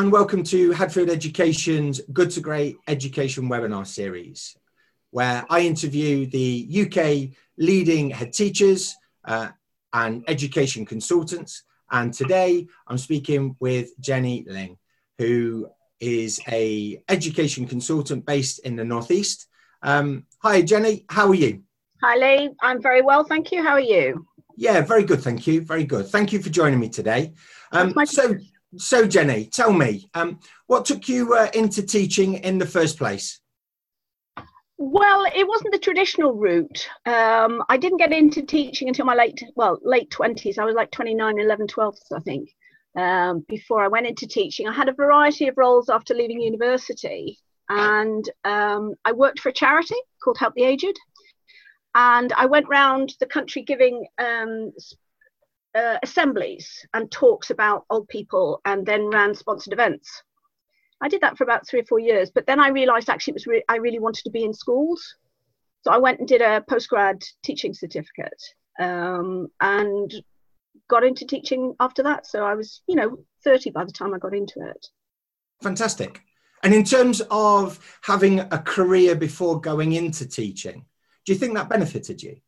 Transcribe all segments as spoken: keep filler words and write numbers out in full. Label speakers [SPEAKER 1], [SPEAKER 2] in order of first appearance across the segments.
[SPEAKER 1] and welcome to Hadfield Education's Good to Great Education webinar series, where I interview the U K leading head teachers uh, and education consultants. And today I'm speaking with Jenny Ling, who is a education consultant based in the Northeast. Um, hi, Jenny, how are you?
[SPEAKER 2] Hi, Lee. I'm very well, thank you. How are you?
[SPEAKER 1] Yeah, very good, thank you. Very good. Thank you for joining me today. Um, so, so Jenny, tell me, um, what took you uh, into teaching in the first place?
[SPEAKER 2] Well, it wasn't the traditional route. Um, I didn't get into teaching until my late, well, late twenties. I was like twenty-nine, eleven, twelve, I think, um, before I went into teaching. I had a variety of roles after leaving university, and um, I worked for a charity called Help the Aged. And I went round the country giving um, uh, assemblies and talks about old people, and then ran sponsored events. I did that for about three or four years, but then I realised actually it was re I really wanted to be in schools. So I went and did a postgrad teaching certificate um, and got into teaching after that. So I was, you know, thirty by the time I got into it.
[SPEAKER 1] Fantastic. And in terms of having a career before going into teaching, do you think that benefited you?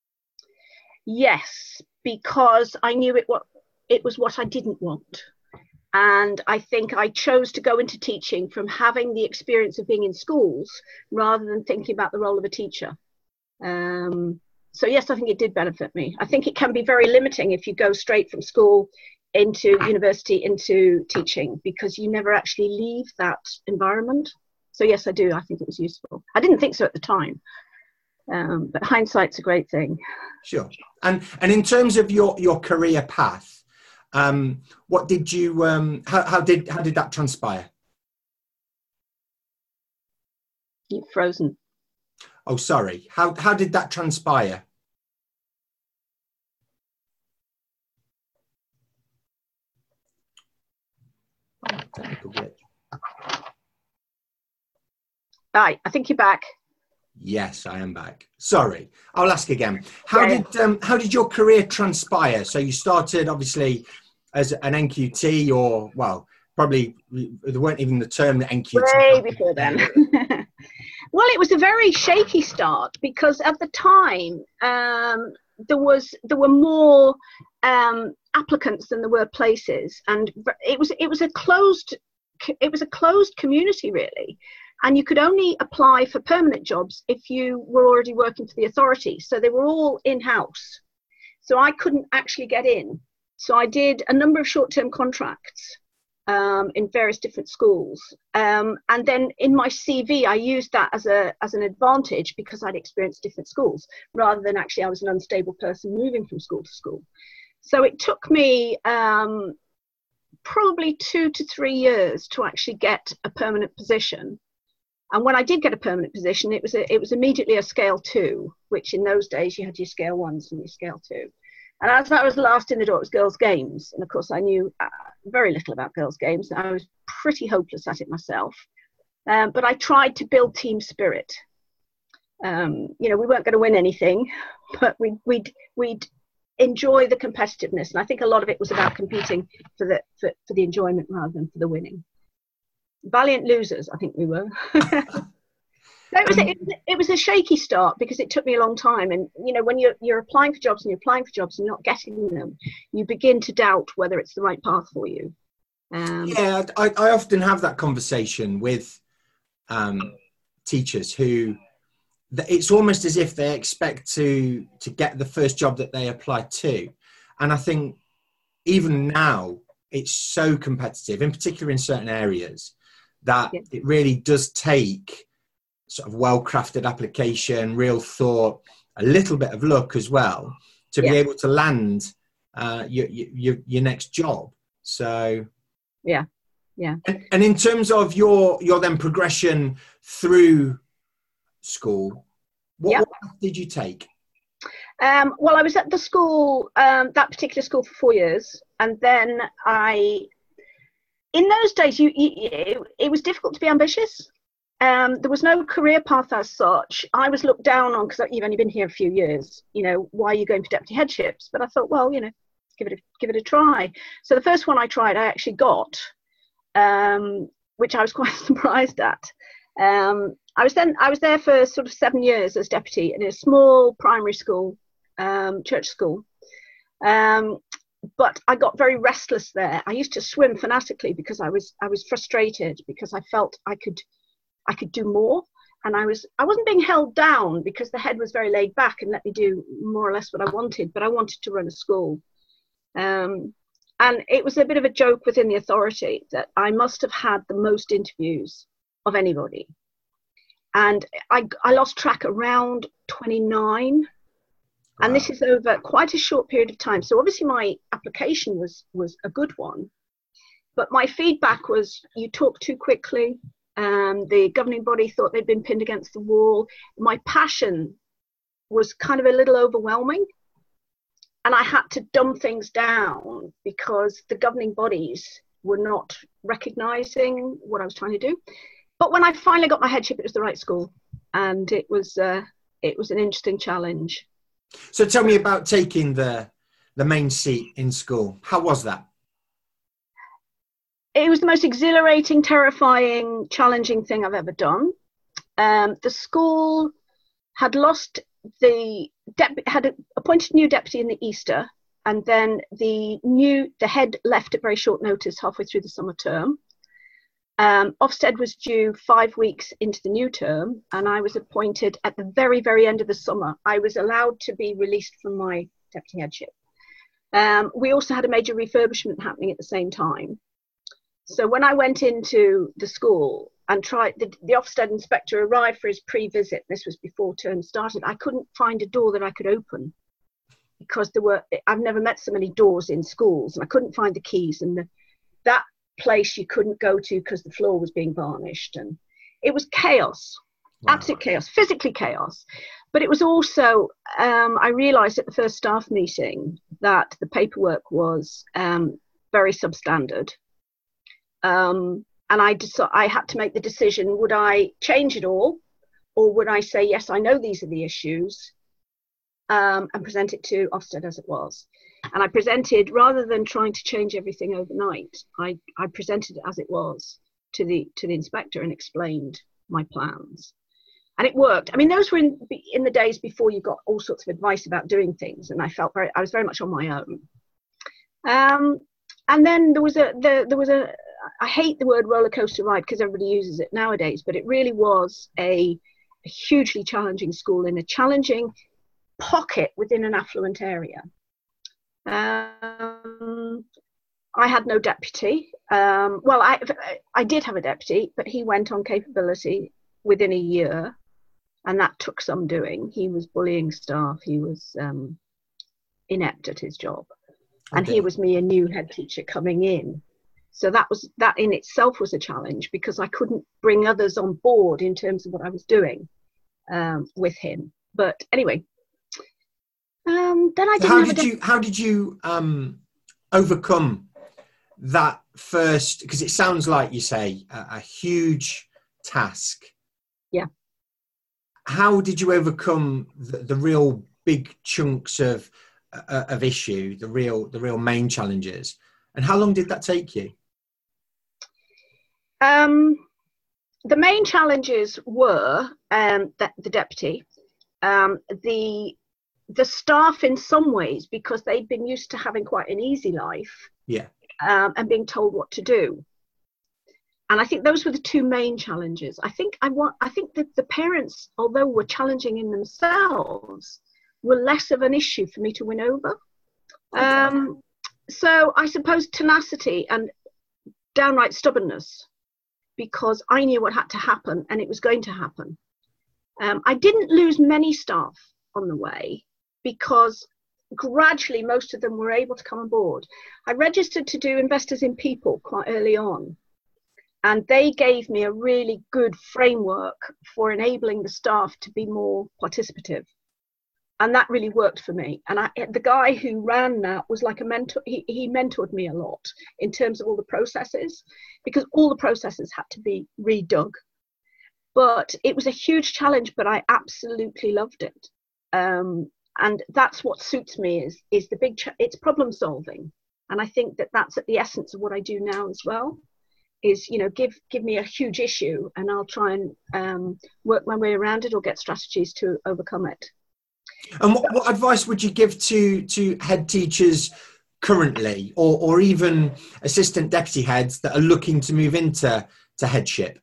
[SPEAKER 2] Yes, because I knew it what it was what I didn't want. And I think I chose to go into teaching from having the experience of being in schools rather than thinking about the role of a teacher. Um, so yes, I think it did benefit me. I think it can be very limiting if you go straight from school into university into teaching, because you never actually leave that environment. So yes, I do. I think it was useful. I didn't think so at the time. Um, but hindsight's a great thing.
[SPEAKER 1] Sure. And and in terms of your your career path, um, what did you um, how, how did how did that transpire?
[SPEAKER 2] You've frozen.
[SPEAKER 1] Oh, sorry. How how did that transpire? Oh, technical glitch.
[SPEAKER 2] Right, I think you're back.
[SPEAKER 1] Yes, I am back. Sorry, I'll ask again. How
[SPEAKER 2] yeah,
[SPEAKER 1] did um, how did your career transpire? So you started obviously as an N Q T, or well, probably there weren't even the term N Q T.
[SPEAKER 2] Way before then. Well, it was a very shaky start because at the time um, there was there were more um, applicants than there were places, and it was it was a closed it was a closed community really. And you could only apply for permanent jobs if you were already working for the authority. So they were all in-house. So I couldn't actually get in. So I did a number of short-term contracts um, in various different schools. Um, and then in my C V, I used that as, a, as an advantage because I'd experienced different schools, rather than actually I was an unstable person moving from school to school. So it took me um, probably two to three years to actually get a permanent position. And when I did get a permanent position, it was a, it was immediately a scale two, which in those days you had your scale ones and your scale two. And as I was last in the door, it was girls' games. And of course, I knew uh, very little about girls' games. I was pretty hopeless at it myself. Um, but I tried to build team spirit. Um, you know, we weren't going to win anything, but we'd, we'd, we'd enjoy the competitiveness. And I think a lot of it was about competing for the, for, for the enjoyment rather than for the winning. Valiant losers, I think we were. So it was, a, it, it was a shaky start because it took me a long time. And, you know, when you're, you're applying for jobs and you're applying for jobs and you're not getting them, you begin to doubt whether it's the right path for you. Um,
[SPEAKER 1] yeah, I, I often have that conversation with um, teachers who, it's almost as if they expect to, to get the first job that they apply to. And I think even now, it's so competitive, in particular in certain areas, that yeah. it really does take sort of well-crafted application, real thought, a little bit of luck as well, to yeah. be able to land uh, your, your your next job. So
[SPEAKER 2] yeah, yeah.
[SPEAKER 1] And, and in terms of your your then progression through school, what,
[SPEAKER 2] yeah.
[SPEAKER 1] what path did you take?
[SPEAKER 2] Um, well, I was at the school, um, that particular school, for four years, and then I. In those days, you, you, it, it was difficult to be ambitious. Um, there was no career path as such. I was looked down on because you've only been here a few years. You know, why are you going for deputy headships? But I thought, well, you know, give it a, give it a try. So the first one I tried, I actually got. um, which I was quite surprised at. Um, I was then I was there for sort of seven years as deputy in a small primary school, um, church school. Um, but I got very restless there. I used to swim fanatically because I was I was frustrated because I felt I could I could do more. And I was, I wasn't being held down because the head was very laid back and let me do more or less what I wanted, but I wanted to run a school. Um, and it was a bit of a joke within the authority that I must have had the most interviews of anybody. And I, I lost track around twenty-nine. Wow. And this is over quite a short period of time. So obviously my application was, was a good one, but my feedback was, you talk too quickly. Um, the governing body thought they'd been pinned against the wall. My passion was kind of a little overwhelming. And I had to dumb things down because the governing bodies were not recognising what I was trying to do. But when I finally got my headship, it was the right school. And it was, uh, it was an interesting challenge.
[SPEAKER 1] So tell me about taking the, the main seat in school. How was that?
[SPEAKER 2] It was the most exhilarating, terrifying, challenging thing I've ever done. Um, the school had lost the dep- had appointed a new deputy in the Easter, and then the new the head left at very short notice halfway through the summer term. Um, Ofsted was due five weeks into the new term, and I was appointed at the very, very end of the summer. I was allowed to be released from my deputy headship. Um, we also had a major refurbishment happening at the same time. So when I went into the school and tried, the, the Ofsted inspector arrived for his pre-visit. This was before term started. I couldn't find a door that I could open because there were, I've never met so many doors in schools, and I couldn't find the keys, and the, that place you couldn't go to because the floor was being varnished, and it was chaos. Wow. Absolute chaos, physically chaos. But it was also, um, I realised at the first staff meeting that the paperwork was um, very substandard. Um, and I decided I had to make the decision, would I change it all, or would I say, yes, I know these are the issues, um, and present it to Ofsted as it was. And I presented, rather than trying to change everything overnight, I, I presented it as it was to the to the inspector and explained my plans. And it worked. I mean, those were in, in the days before you got all sorts of advice about doing things, and I felt very, I was very much on my own. Um, and then there was a, the, there was a, I hate the word roller coaster ride because everybody uses it nowadays, but it really was a, a hugely challenging school in a challenging pocket within an affluent area. Um, I had no deputy. Um, well, I, I did have a deputy, but he went on capability within a year, and that took some doing. He was bullying staff. He was um, inept at his job. And okay. Here was me, a new head teacher coming in. So that was that in itself was a challenge because I couldn't bring others on board in terms of what I was doing um, with him. But anyway, um, then I didn't
[SPEAKER 1] how
[SPEAKER 2] have
[SPEAKER 1] did
[SPEAKER 2] a
[SPEAKER 1] you how did you um, overcome that first? Because it sounds like you say a, a huge task.
[SPEAKER 2] Yeah.
[SPEAKER 1] How did you overcome the, the real big chunks of uh, of issue, the real the real main challenges, and how long did that take you?
[SPEAKER 2] Um, the main challenges were um, the, the deputy, um, the the staff in some ways, because they'd been used to having quite an easy life,
[SPEAKER 1] yeah,
[SPEAKER 2] um, and being told what to do. And I think those were the two main challenges. I think I want. I think that the parents, although were challenging in themselves, were less of an issue for me to win over. Okay. Um, so I suppose tenacity and downright stubbornness, because I knew what had to happen and it was going to happen. Um, I didn't lose many staff on the way because gradually most of them were able to come on board. I registered to do Investors in People quite early on, and they gave me a really good framework for enabling the staff to be more participative. And that really worked for me. And I, the guy who ran that was like a mentor. He, he mentored me a lot in terms of all the processes, because all the processes had to be redug. But it was a huge challenge, but I absolutely loved it. Um, and that's what suits me is, is the big, ch- it's problem solving. And I think that that's at the essence of what I do now as well. is, you know, give give me a huge issue and I'll try and um, work my way around it or get strategies to overcome it.
[SPEAKER 1] And what, what advice would you give to to head teachers currently, or or even assistant deputy heads that are looking to move into to headship?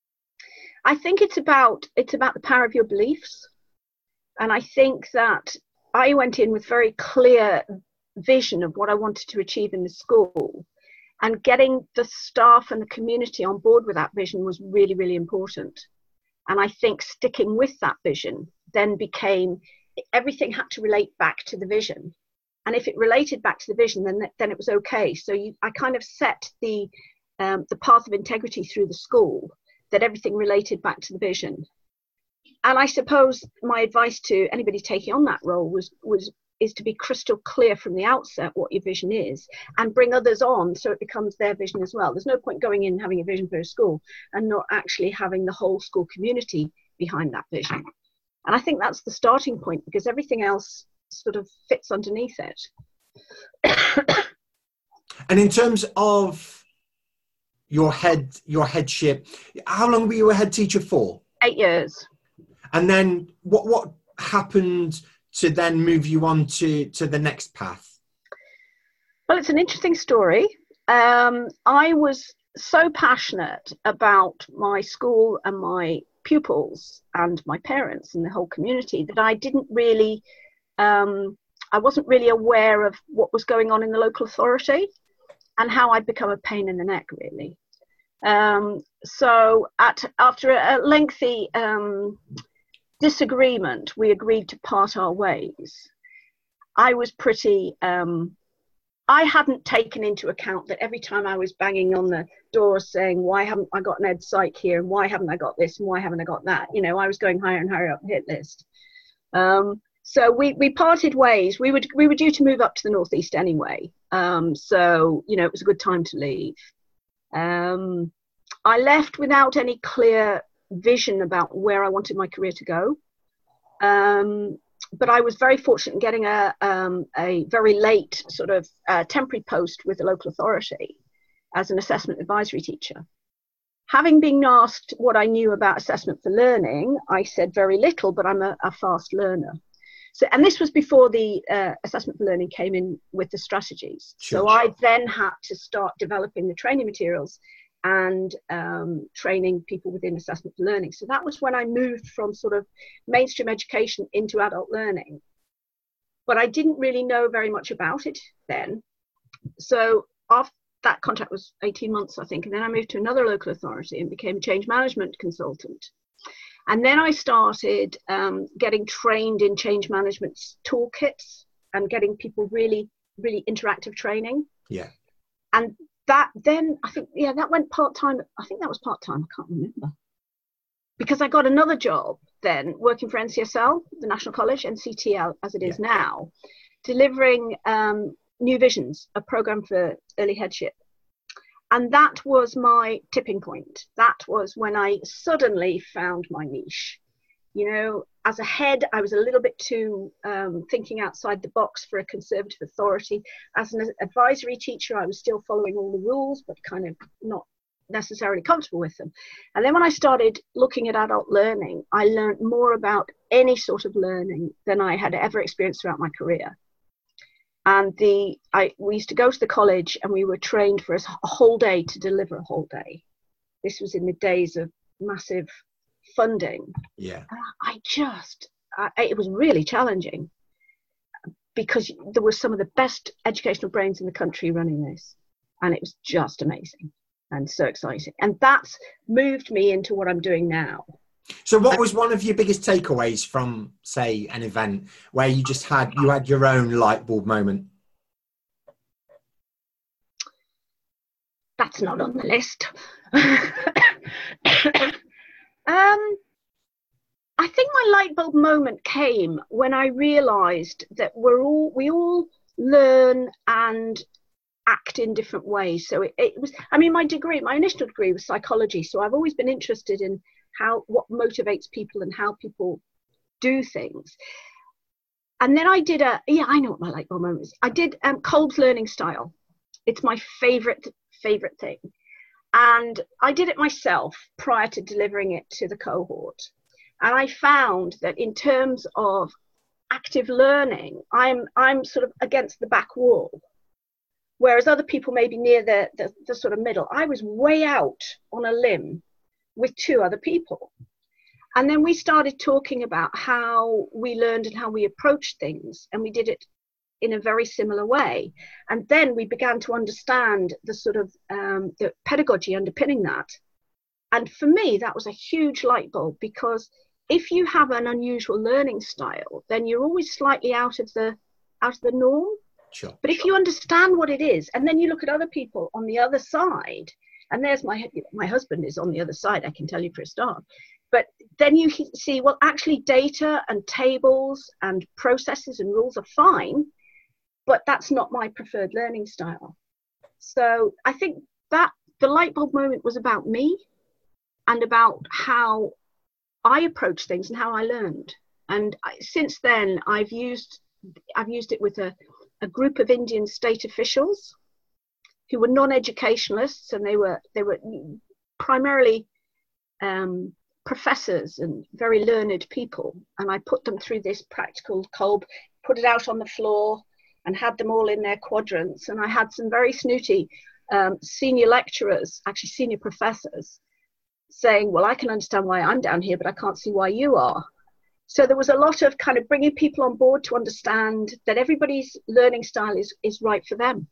[SPEAKER 2] I think it's about it's about the power of your beliefs. And I think that I went in with very clear vision of what I wanted to achieve in the school, and getting the staff and the community on board with that vision was really, really important. And I think sticking with that vision then became, everything had to relate back to the vision. And if it related back to the vision, then then it was okay. So you, I kind of set the um, the path of integrity through the school, that everything related back to the vision. And I suppose my advice to anybody taking on that role was was is to be crystal clear from the outset what your vision is, and bring others on so it becomes their vision as well. There's no point going in and having a vision for a school and not actually having the whole school community behind that vision. And I think that's the starting point, because everything else sort of fits underneath it.
[SPEAKER 1] And in terms of your head, your headship, how long were you a head teacher for?
[SPEAKER 2] Eight years.
[SPEAKER 1] And then what what happened to then move you on to, to the next path?
[SPEAKER 2] Well, it's an interesting story. Um, I was so passionate about my school and my pupils and my parents and the whole community that I didn't really, um, I wasn't really aware of what was going on in the local authority and how I'd become a pain in the neck, really. Um, so at, after a lengthy um, disagreement, we agreed to part our ways. I was pretty, um, I hadn't taken into account that every time I was banging on the door saying, why haven't I got an ed psych here, and why haven't I got this, and why haven't I got that? You know, I was going higher and higher up the hit list. Um, so we, we parted ways. We would, we were due to move up to the northeast anyway. Um, so, you know, it was a good time to leave. Um, I left without any clear vision about where I wanted my career to go. Um, but I was very fortunate in getting a, um, a very late sort of uh, temporary post with the local authority as an assessment advisory teacher. Having been asked what I knew about assessment for learning, I said very little, but I'm a, a fast learner. So, and this was before the uh, assessment for learning came in with the strategies. Sure. So I then had to start developing the training materials and um, training people within assessment for learning. So that was when I moved from sort of mainstream education into adult learning. But I didn't really know very much about it then. So after that contract was eighteen months, I think, and then I moved to another local authority and became a change management consultant. And then I started um, getting trained in change management toolkits and getting people really, really interactive training.
[SPEAKER 1] Yeah.
[SPEAKER 2] And that then, I think, yeah, that went part-time. I think that was part-time. I can't remember. Because I got another job then working for N C S L, the National College, N C T L as it is yeah. now, delivering um, New Visions, a program for early headship. And that was my tipping point. That was when I suddenly found my niche. You know, as a head, I was a little bit too um, thinking outside the box for a conservative authority. As an advisory teacher, I was still following all the rules, but kind of not necessarily comfortable with them. And then when I started looking at adult learning, I learned more about any sort of learning than I had ever experienced throughout my career. And the I we used to go to the college and we were trained for a whole day to deliver a whole day. This was in the days of massive funding.
[SPEAKER 1] Yeah.
[SPEAKER 2] I just, I, it was really challenging because there were some of the best educational brains in the country running this. And it was just amazing and so exciting. And that's moved me into what I'm doing now.
[SPEAKER 1] So what was one of your biggest takeaways from, say, an event where you just had, you had your own light bulb moment?
[SPEAKER 2] That's not on the list. um, I think my light bulb moment came when I realised that we're all, we all learn and act in different ways. So it, it was, I mean, my degree, my initial degree was psychology. So I've always been interested in how, what motivates people and how people do things. And then I did a, yeah, I know what my light bulb moment is. I did um, Kolb's learning style. It's my favorite, favorite thing. And I did it myself prior to delivering it to the cohort. And I found that in terms of active learning, I'm I'm sort of against the back wall, whereas other people may be near the, the, the sort of middle. I was way out on a limb with two other people. And then we started talking about how we learned and how we approached things, and we did it in a very similar way. And then we began to understand the sort of um, the pedagogy underpinning that. And for me, that was a huge light bulb, because if you have an unusual learning style, then you're always slightly out of the out of the norm.
[SPEAKER 1] Sure.
[SPEAKER 2] But if you understand what it is, and then you look at other people on the other side, and there's my my husband is on the other side, I can tell you for a start. But then you see, well, actually data and tables and processes and rules are fine, but that's not my preferred learning style. So I think that the light bulb moment was about me and about how I approach things and how I learned. And I, since then, I've used I've used it with a, a group of Indian state officials who were non-educationalists, and they were they were primarily um, professors and very learned people. And I put them through this practical Kolb, put it out on the floor, and had them all in their quadrants. And I had some very snooty um, senior lecturers, actually senior professors, saying, well, I can understand why I'm down here, but I can't see why you are. So there was a lot of kind of bringing people on board to understand that everybody's learning style is, is right for them.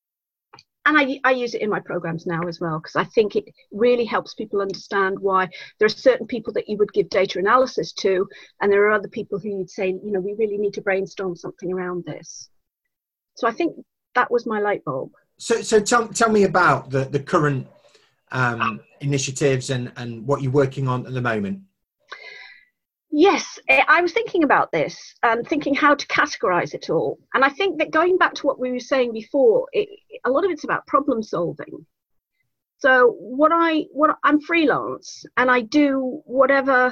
[SPEAKER 2] And I, I use it in my programs now as well, because I think it really helps people understand why there are certain people that you would give data analysis to, and there are other people who you'd say, you know, we really need to brainstorm something around this. So I think that was my light bulb.
[SPEAKER 1] So, so tell, tell me about the, the current um, initiatives and, and what you're working on at the moment.
[SPEAKER 2] Yes, I was thinking about this and thinking how to categorize it all. And I think that going back to what we were saying before, it, a lot of it's about problem solving. So what I, what I'm freelance, and I do whatever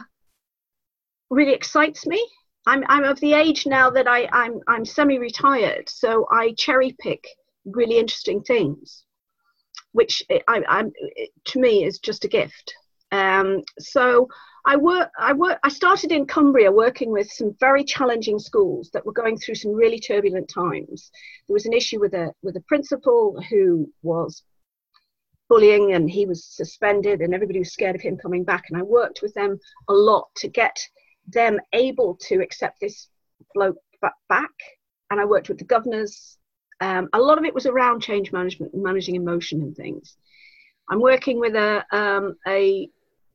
[SPEAKER 2] really excites me. I'm, I'm of the age now that I, I'm, I'm semi-retired, so I cherry pick really interesting things, which I, I'm, to me is just a gift. Um, so I work, I work, I started in Cumbria working with some very challenging schools that were going through some really turbulent times. There was an issue with a, with a principal who was bullying, and he was suspended, and everybody was scared of him coming back. And I worked with them a lot to get them able to accept this bloke back. And I worked with the governors. Um, a lot of it was around change management and managing emotion and things. I'm working with a, um, a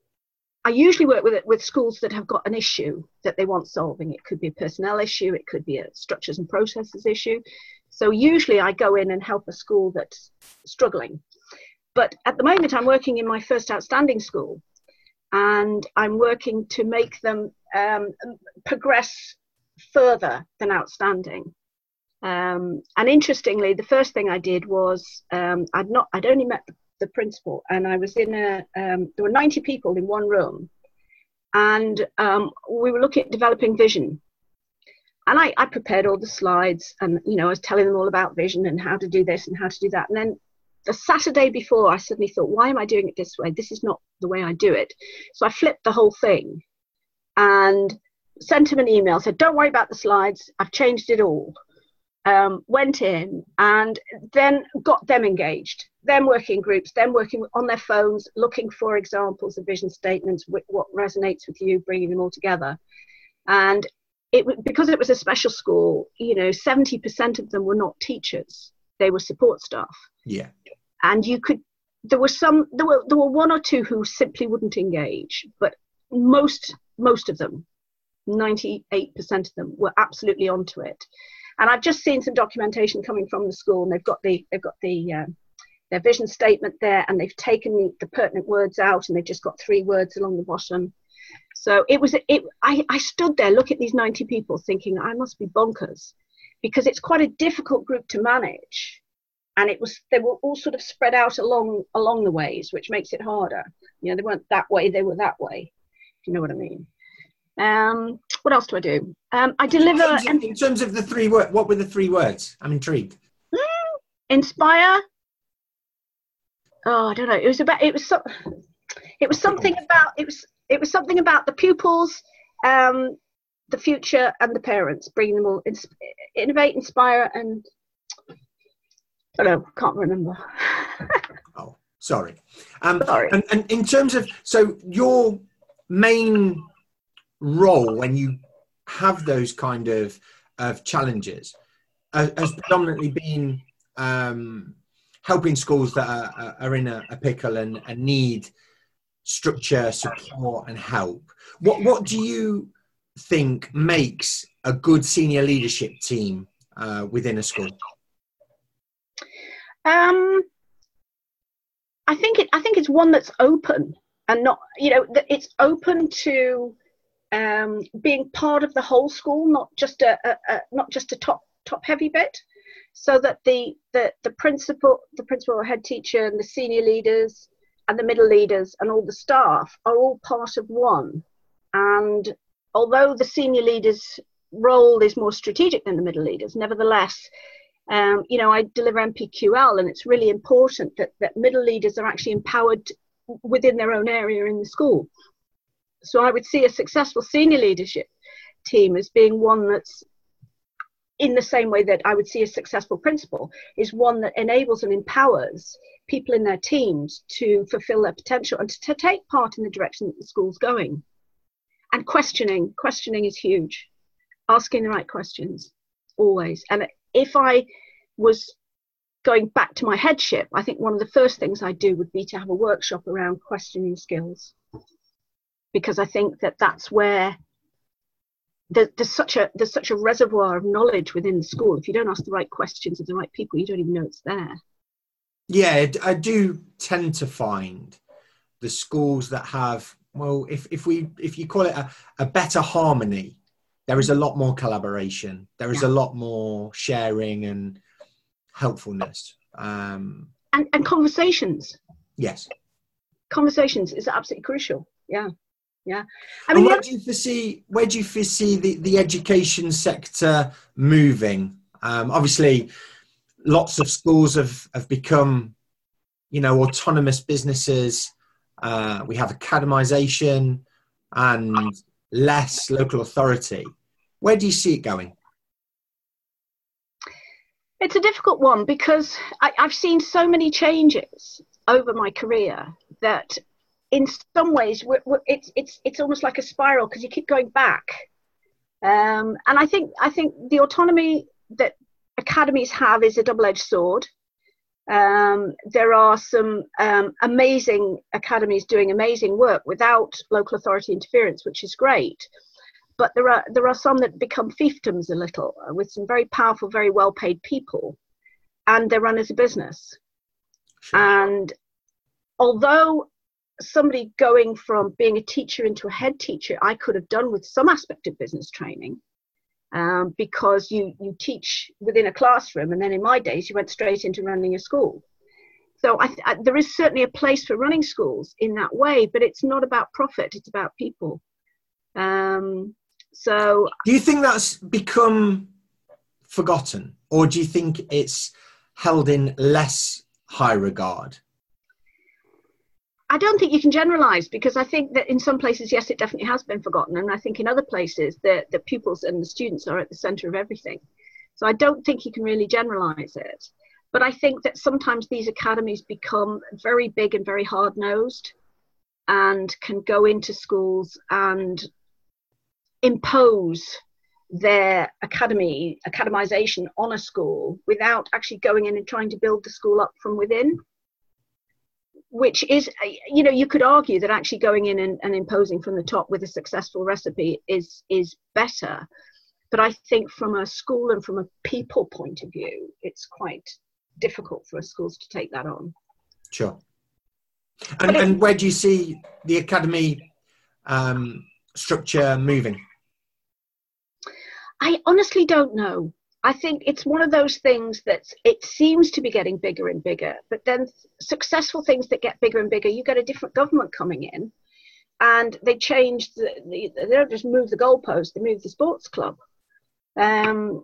[SPEAKER 2] I usually work with with schools that have got an issue that they want solving. It could be a personnel issue, it could be a structures and processes issue. So usually I go in and help a school that's struggling. But at the moment I'm working in my first outstanding school, and I'm working to make them um, progress further than outstanding. Um, and interestingly, the first thing I did was um, I'd not I'd only met the the principal, and I was in a, um, there were ninety people in one room, and um, we were looking at developing vision. And I, I prepared all the slides, and, you know, I was telling them all about vision and how to do this and how to do that. And then the Saturday before, I suddenly thought, why am I doing it this way? This is not the way I do it. So I flipped the whole thing and sent him an email, said, don't worry about the slides, I've changed it all. Um, went in and then got them engaged, them working groups, them working on their phones, looking for examples of vision statements, what resonates with you, bringing them all together. And it because it was a special school, you know, seventy percent of them were not teachers, they were support staff.
[SPEAKER 1] Yeah.
[SPEAKER 2] And you could, there were some, there were there were one or two who simply wouldn't engage, but most most of them, ninety-eight percent of them, were absolutely onto it. And I've just seen some documentation coming from the school, and they've got the they've got the uh, their vision statement there, and they've taken the, the pertinent words out, and they've just got three words along the bottom. So it was it. I, I stood there, look at these ninety people, thinking I must be bonkers, because it's quite a difficult group to manage, and it was they were all sort of spread out along along the ways, which makes it harder. You know, they weren't that way, they were that way. If you know what I mean. Um, what else do I do? Um, I deliver.
[SPEAKER 1] In terms, of, in terms of the three words, what were the three words? I'm intrigued.
[SPEAKER 2] Inspire, oh, I don't know. It was about, it was so, it was something about, it was, it was something about the pupils, um, the future and the parents, bringing them all, ins- innovate, inspire, and I don't know, can't remember.
[SPEAKER 1] Oh, sorry. Um,
[SPEAKER 2] Sorry.
[SPEAKER 1] And, and in terms of, so your main role when you have those kind of, of challenges uh, has predominantly been um, helping schools that are, are in a, a pickle and, and need structure, support and help. What, what do you think makes a good senior leadership team uh, within a school?
[SPEAKER 2] Um, I think it. I think it's one that's open and not, you know, that it's open to um, being part of the whole school, not just a, a, a not just a top top heavy bit, so that the the the principal, the principal or head teacher, and the senior leaders and the middle leaders and all the staff are all part of one. And although the senior leaders' role is more strategic than the middle leaders, nevertheless, Um, you know, I deliver M P Q L, and it's really important that, that middle leaders are actually empowered within their own area in the school. So I would see a successful senior leadership team as being one that's, in the same way that I would see a successful principal, is one that enables and empowers people in their teams to fulfill their potential and to, to take part in the direction that the school's going. And questioning, questioning is huge. Asking the right questions, always. And if I was going back to my headship, I think one of the first things I'd do would be to have a workshop around questioning skills, because I think that that's where there, there's such a there's such a reservoir of knowledge within the school. If you don't ask the right questions of the right people, you don't even know it's there.
[SPEAKER 1] Yeah, I do tend to find the schools that have, well, if, if we if you call it a, a better harmony, there is a lot more collaboration. There is
[SPEAKER 2] Yeah.
[SPEAKER 1] a lot more sharing and helpfulness. Um,
[SPEAKER 2] And, and conversations.
[SPEAKER 1] yes.
[SPEAKER 2] Conversations is absolutely crucial. Yeah. Yeah. I
[SPEAKER 1] And
[SPEAKER 2] mean,
[SPEAKER 1] where
[SPEAKER 2] yeah,
[SPEAKER 1] do you foresee, where do you foresee the, the education sector moving? Um, obviously, lots of schools have, have become, you know, autonomous businesses. Uh, we have academization and less local authority. Where do you see it going?
[SPEAKER 2] it's a difficult one, because I, I've seen so many changes over my career that in some ways we're, we're, it's it's it's almost like a spiral, because you keep going back. Um, and I think I think the autonomy that academies have is a double-edged sword. Um, there are some um, amazing academies doing amazing work without local authority interference, which is great. But there are there are some that become fiefdoms a little, with some very powerful, very well-paid people, and they're run as a business.
[SPEAKER 1] Sure.
[SPEAKER 2] And although somebody going from being a teacher into a head teacher, I could have done with some aspect of business training, um, because you you teach within a classroom, and then in my days you went straight into running a school. So I, I, there is certainly a place for running schools in that way, but it's not about profit; it's about people. Um, so,
[SPEAKER 1] do you think that's become forgotten, or do you think it's held in less high regard?
[SPEAKER 2] I don't think you can generalize, because I think that in some places, yes, it definitely has been forgotten. And I think in other places, the, the pupils and the students are at the center of everything. So I don't think you can really generalize it. But I think that sometimes these academies become very big and very hard-nosed, and can go into schools and impose their academy, academization on a school without actually going in and trying to build the school up from within. Which is, you know, you could argue that actually going in and, and imposing from the top with a successful recipe is is better. But I think from a school and from a people point of view, it's quite difficult for schools to take that on.
[SPEAKER 1] Sure. And, and where do you see the academy um, structure moving?
[SPEAKER 2] I honestly don't know. I think it's one of those things that it seems to be getting bigger and bigger, but then successful things that get bigger and bigger, you get a different government coming in, and they change the, the they don't just move the goalpost, they move the sports club. Um,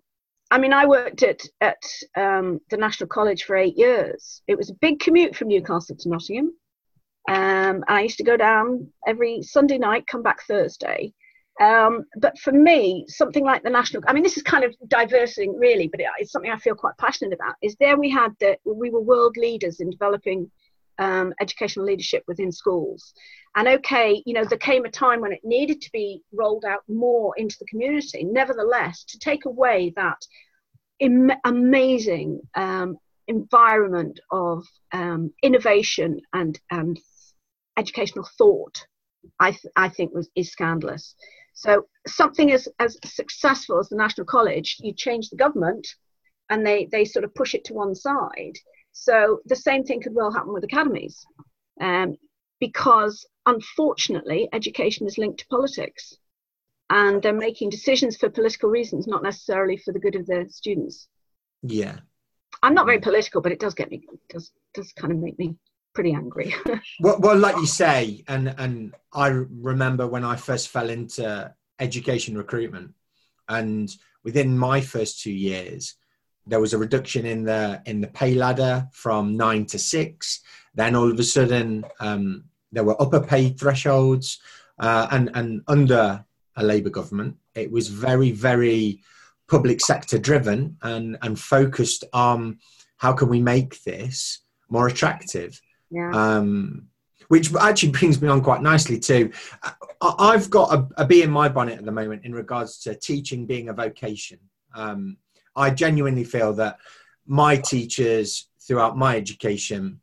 [SPEAKER 2] I mean, I worked at, at um, the National College for eight years. It was a big commute from Newcastle to Nottingham. Um, I used to go down every Sunday night, come back Thursday. Um, but for me, something like the National, I mean, this is kind of diversing really, but it, it's something I feel quite passionate about, is there we had that we were world leaders in developing um, educational leadership within schools. And okay, you know, there came a time when it needed to be rolled out more into the community. Nevertheless, to take away that im- amazing um, environment of um, innovation and, and educational thought, I, th- I think was is scandalous. So something as, as successful as the National College, you change the government and they, they sort of push it to one side. So the same thing could well happen with academies, um, because unfortunately education is linked to politics and they're making decisions for political reasons, not necessarily for the good of the students.
[SPEAKER 1] Yeah.
[SPEAKER 2] I'm not very political, but it does get me, it does, does kind of make me pretty angry.
[SPEAKER 1] well, well, like you say, and and I remember when I first fell into education recruitment, and within my first two years, there was a reduction in the in the pay ladder from nine to six. Then all of a sudden, um, there were upper pay thresholds, uh, and and under a Labour government, it was very very public sector driven and and focused on how can we make this more attractive.
[SPEAKER 2] Yeah.
[SPEAKER 1] Um, which actually brings me on quite nicely too. I've got a, a bee in my bonnet at the moment in regards to teaching being a vocation. Um, I genuinely feel that my teachers throughout my education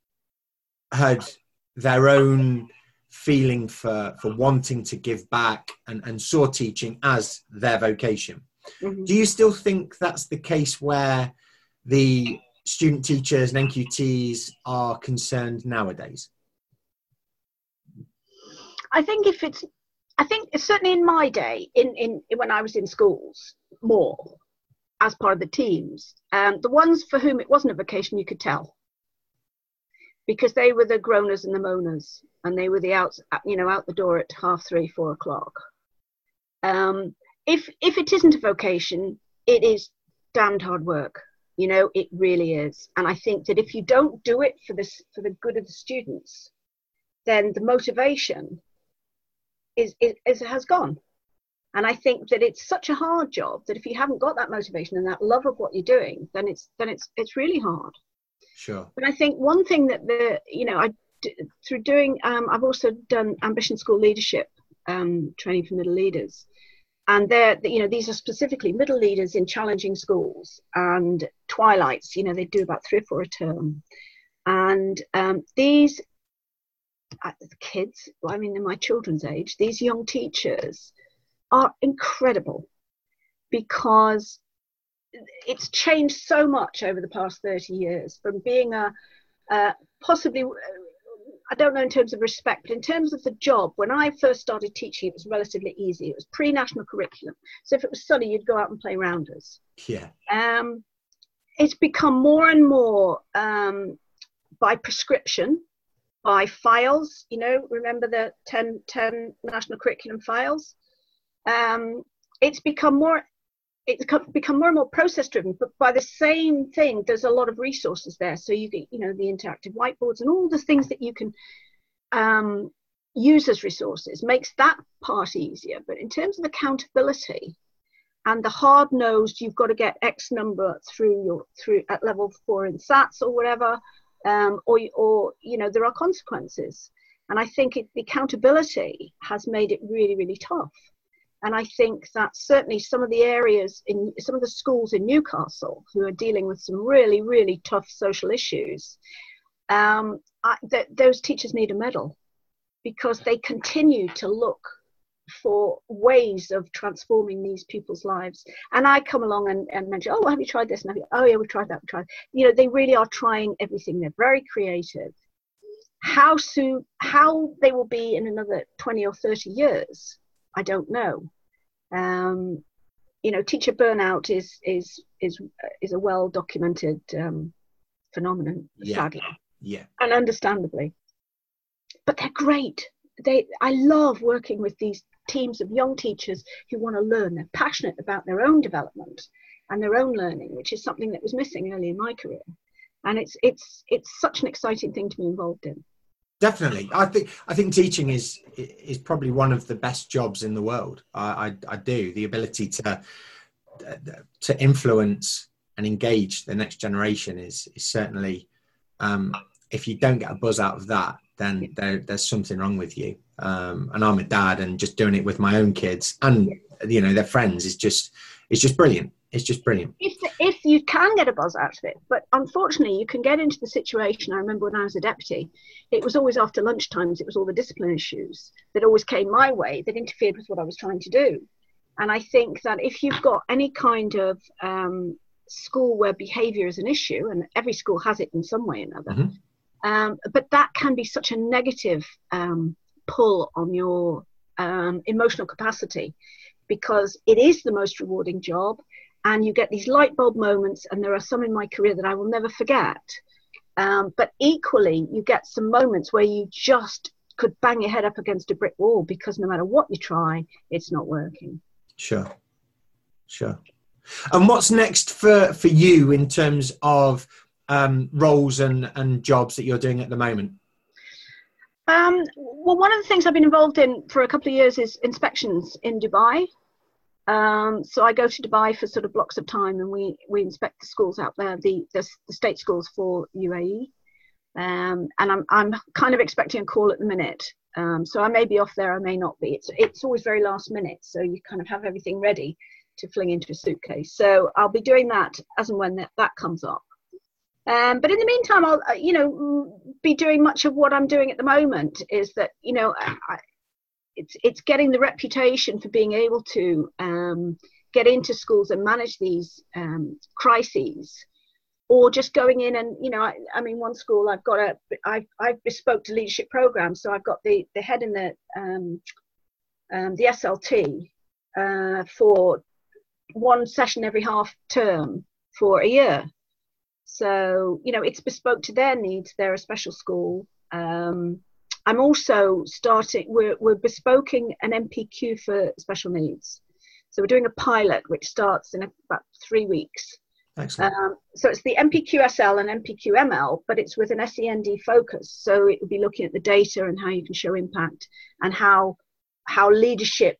[SPEAKER 1] had their own feeling for, for wanting to give back and, and saw teaching as their vocation. Mm-hmm. Do you still think that's the case where the student teachers and N Q Ts are concerned nowadays?
[SPEAKER 2] I think if it's, I think certainly in my day, in, in when I was in schools, more as part of the teams, um, the ones for whom it wasn't a vocation, you could tell, because they were the groaners and the moaners, and they were the out, you know, out the door at half three, four o'clock. Um, if if it isn't a vocation, it is damned hard work. You know, it really is. And I think that if you don't do it for this, for the good of the students, then the motivation is, is, is has gone. And I think that it's such a hard job that if you haven't got that motivation and that love of what you're doing, then it's then it's it's really hard.
[SPEAKER 1] Sure.
[SPEAKER 2] But I think one thing that the you know I through doing um, I've also done Ambition School leadership um, training for middle leaders. And they're, you know, these are specifically middle leaders in challenging schools and twilights. You know, they do about three or four a term. And um, these uh, kids, I mean, in my children's age, these young teachers are incredible because it's changed so much over the past thirty years from being a uh, possibly, I don't know in terms of respect, but in terms of the job, when I first started teaching, it was relatively easy. It was pre-national curriculum. So if it was sunny, you'd go out and play rounders.
[SPEAKER 1] Yeah.
[SPEAKER 2] Um, it's become more and more um, by prescription, by files. You know, remember the ten, ten national curriculum files? Um, it's become more, it's become more and more process driven, but by the same thing, there's a lot of resources there. So you get, you know, the interactive whiteboards and all the things that you can um, use as resources makes that part easier. But in terms of accountability and the hard nosed, you've got to get X number through your, through at level four in SATs or whatever, um, or, or, you know, there are consequences. And I think it, the accountability has made it really, really tough. And I think that certainly some of the areas in some of the schools in Newcastle who are dealing with some really, really tough social issues, um, I, th- those teachers need a medal because they continue to look for ways of transforming these people's lives. And I come along and, and mention, oh, have you tried this? And you, oh, yeah, we've tried that. We've tried. You know, they really are trying everything. They're very creative. How soon, how they will be in another twenty or thirty years, I don't know. Um, you know, teacher burnout is is is is a well documented um, phenomenon,
[SPEAKER 1] yeah.
[SPEAKER 2] sadly,
[SPEAKER 1] yeah,
[SPEAKER 2] and understandably. But they're great. They, I love working with these teams of young teachers who want to learn. They're passionate about their own development, and their own learning, which is something that was missing early in my career. And it's it's it's such an exciting thing to be involved in.
[SPEAKER 1] Definitely, I think I think teaching is is probably one of the best jobs in the world. I I, I do the ability to to influence and engage the next generation is is certainly. Um, if you don't get a buzz out of that, then there, there's something wrong with you. Um, and I'm a dad, and just doing it with my own kids and you know their friends is just it's just brilliant. It's just brilliant.
[SPEAKER 2] If, if you can get a buzz out of it, but unfortunately you can get into the situation. I remember when I was a deputy, it was always after lunchtimes. It was all the discipline issues that always came my way that interfered with what I was trying to do. And I think that if you've got any kind of um, school where behaviour is an issue, and every school has it in some way or another, mm-hmm. um, but that can be such a negative um, pull on your um, emotional capacity, because it is the most rewarding job. And you get these light bulb moments, and there are some in my career that I will never forget. Um, but equally, you get some moments where you just could bang your head up against a brick wall, because no matter what you try, it's not working.
[SPEAKER 1] Sure, sure. And what's next for, for you in terms of um, roles and, and jobs that you're doing at the moment?
[SPEAKER 2] Um, well, one of the things I've been involved in for a couple of years is inspections in Dubai. Um, so I go to Dubai for sort of blocks of time, and we, we inspect the schools out there, the, the, the state schools for U A E. Um, and I'm, I'm kind of expecting a call at the minute. Um, so I may be off there, I may not be. It's, it's always very last minute. So you kind of have everything ready to fling into a suitcase. So I'll be doing that as and when that, that comes up. Um, but in the meantime, I'll, uh, you know, be doing much of what I'm doing at the moment is that, you know, I, It's it's getting the reputation for being able to um, get into schools and manage these um, crises, or just going in and, you know, I, I mean, one school I've got a, I've, I've bespoke to leadership programs. So I've got the, the head in the, um, um, the S L T uh, for one session every half term for a year. So, you know, it's bespoke to their needs. They're a special school. Um, I'm also starting, we're, we're bespoking an M P Q for special needs. So we're doing a pilot, which starts in about three weeks.
[SPEAKER 1] Excellent.
[SPEAKER 2] Um, so it's the M P Q S L and M P Q M L, but it's with an S E N D focus. So it will be looking at the data and how you can show impact, and how how leadership,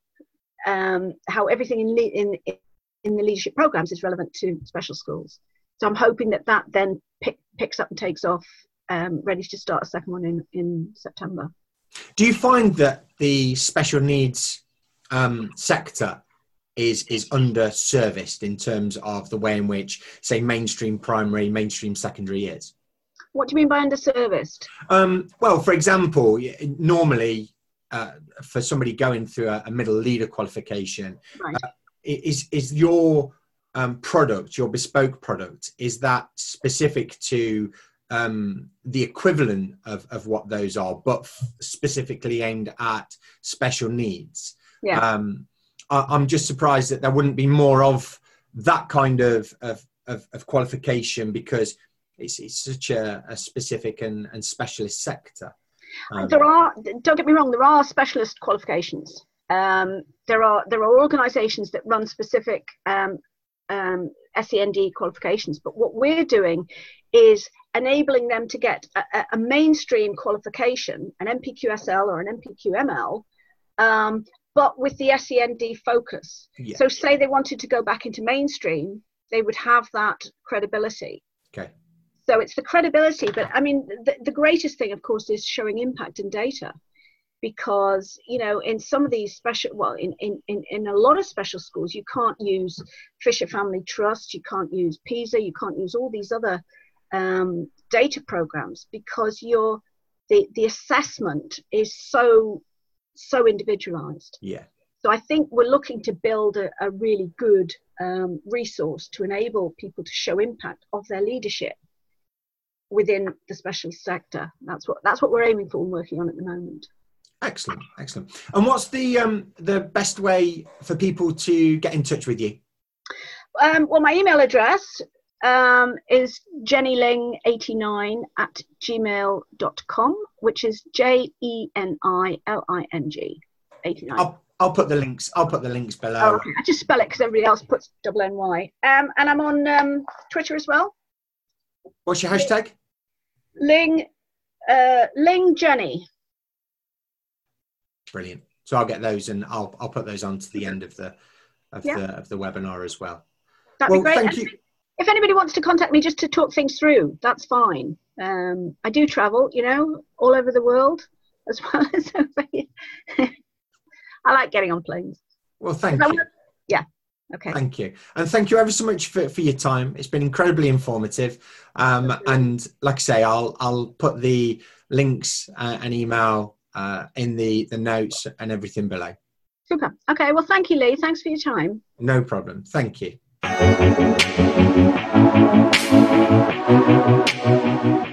[SPEAKER 2] um, how everything in, le- in, in the leadership programs is relevant to special schools. So I'm hoping that that then pick, picks up and takes off. Um, ready to start a second one in, in September.
[SPEAKER 1] Do you find that the special needs um, sector is is underserviced in terms of the way in which, say, mainstream primary, mainstream secondary is?
[SPEAKER 2] What do you mean by underserviced?
[SPEAKER 1] Um, well, for example, normally uh, for somebody going through a, a middle leader qualification,
[SPEAKER 2] right.
[SPEAKER 1] uh, is is your um, product, your bespoke product, is that specific to Um, the equivalent of, of what those are, but f- specifically aimed at special needs?
[SPEAKER 2] Yeah.
[SPEAKER 1] Um, I, I'm just surprised that there wouldn't be more of that kind of of, of, of qualification, because it's, it's such a, a specific and, and specialist sector. Um,
[SPEAKER 2] there are, don't get me wrong, there are specialist qualifications. Um, there are there are organisations that run specific um, um, S E N D qualifications, but what we're doing is enabling them to get a, a mainstream qualification, an M P Q S L or an M P Q M L, um, but with the S E N D focus.
[SPEAKER 1] Yeah.
[SPEAKER 2] So say they wanted to go back into mainstream, they would have that credibility.
[SPEAKER 1] Okay.
[SPEAKER 2] So it's the credibility, but I mean, the, the greatest thing, of course, is showing impact and data. Because, you know, in some of these special, well, in, in, in, in a lot of special schools, you can't use Fisher Family Trust, you can't use PISA, you can't use all these other um, data programs, because your the, the assessment is so, so individualized.
[SPEAKER 1] Yeah.
[SPEAKER 2] So I think we're looking to build a, a really good um, resource to enable people to show impact of their leadership within the special sector. That's what that's what we're aiming for and working on at the moment.
[SPEAKER 1] Excellent, excellent. And what's the um, the best way for people to get in touch with you?
[SPEAKER 2] Um, well, my email address um, is jennyling eighty-nine at gmail dot com, which is J E N I L I N G eighty-nine.
[SPEAKER 1] I'll, I'll put the links. I'll put the links below.
[SPEAKER 2] Oh, okay. I just spell it because everybody else puts double N Y. Um, and I'm on um, Twitter as well.
[SPEAKER 1] What's your hashtag?
[SPEAKER 2] Ling, uh, Ling Jenny.
[SPEAKER 1] Brilliant. So I'll get those and I'll I'll put those on to the end of the of
[SPEAKER 2] Yeah.
[SPEAKER 1] the of the webinar as well.
[SPEAKER 2] That'd
[SPEAKER 1] well,
[SPEAKER 2] be great.
[SPEAKER 1] Thank
[SPEAKER 2] And
[SPEAKER 1] you.
[SPEAKER 2] if anybody wants to contact me just to talk things through, that's fine. Um, I do travel, you know, all over the world as well as over here. I like getting on planes.
[SPEAKER 1] Well, thank
[SPEAKER 2] I
[SPEAKER 1] you.
[SPEAKER 2] wanna- yeah. Okay.
[SPEAKER 1] Thank you. And thank you ever so much for, for your time. It's been incredibly informative. Um, and like I say, I'll I'll put the links uh, and email uh, in the, the notes and everything below.
[SPEAKER 2] Super. Okay. Well, thank you, Lee. Thanks for your time.
[SPEAKER 1] No problem. Thank you.